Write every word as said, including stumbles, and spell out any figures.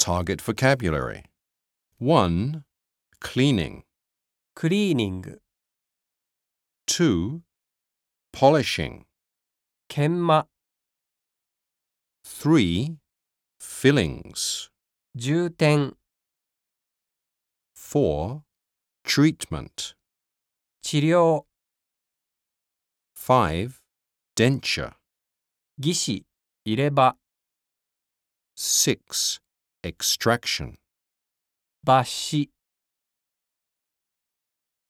Target vocabulary. one. Cleaning. クリーニング、 two. Polishing. 研磨、 three. Fillings. 充填、 four. Treatment. 治療、 five. Denture. 義歯、入れ歯、 six. Extraction. 抜歯。